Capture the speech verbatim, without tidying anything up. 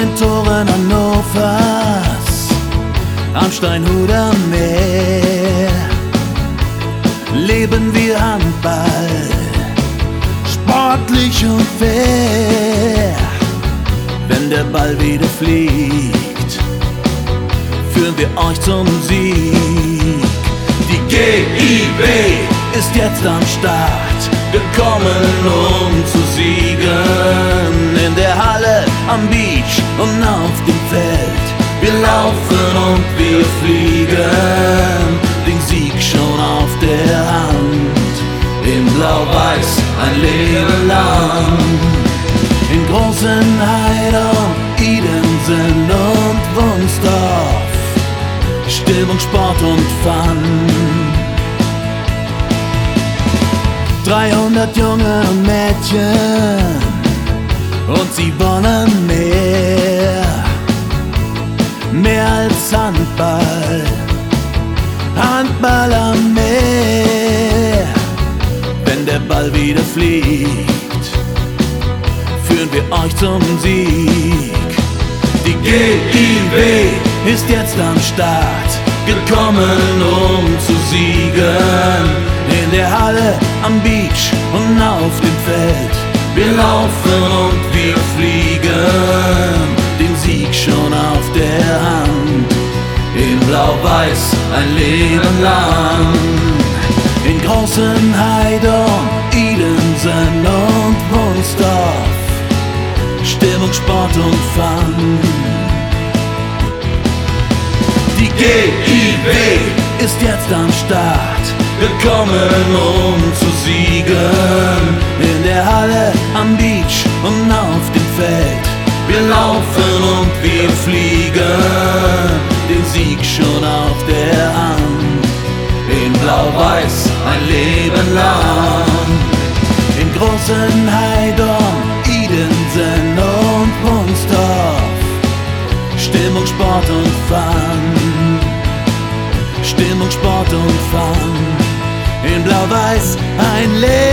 den Toren Hannovers am Steinhuder Meer leben wir Handball, sportlich und fair. Wenn der Ball wieder fliegt, führen wir euch zum Sieg. Die G I B ist jetzt am Start, gekommen um zu siegen. In der Halle, am Beach und auf dem Feld, wir laufen und wir fliegen, den Sieg schon auf der Hand. In Blau-Weiß ein Leben lang, in Großenheidern, Idensen und Wunsdorf, Stimmung, Sport und Fun. dreihundert junge Mädchen und sie wollen mehr, mehr als Handball, Handball am Meer. Wenn der Ball wieder fliegt, führen wir euch zum Sieg. Die G I B ist jetzt am Start, gekommen um zu siegen. In der Halle, am Beach und auf dem Feld, wir laufen und wir fliegen, den Sieg schon auf der Hand. In Blau-Weiß ein Leben lang, in Großenheidern, Idensen und Wunsdorf, Stimmung, Sport und Fun. Die G I B ist jetzt am Start, gekommen um zu siegen. In der Halle, am Beach und auf dem Feld, wir laufen und wir fliegen, den Sieg schon auf der Hand. In Blau-Weiß ein Leben lang, in Großenheidern, Idensen und Wunsdorf, Stimmung, Sport und Fun. Stimmung, Sport und Fun. In Blau-Weiß ein Leben.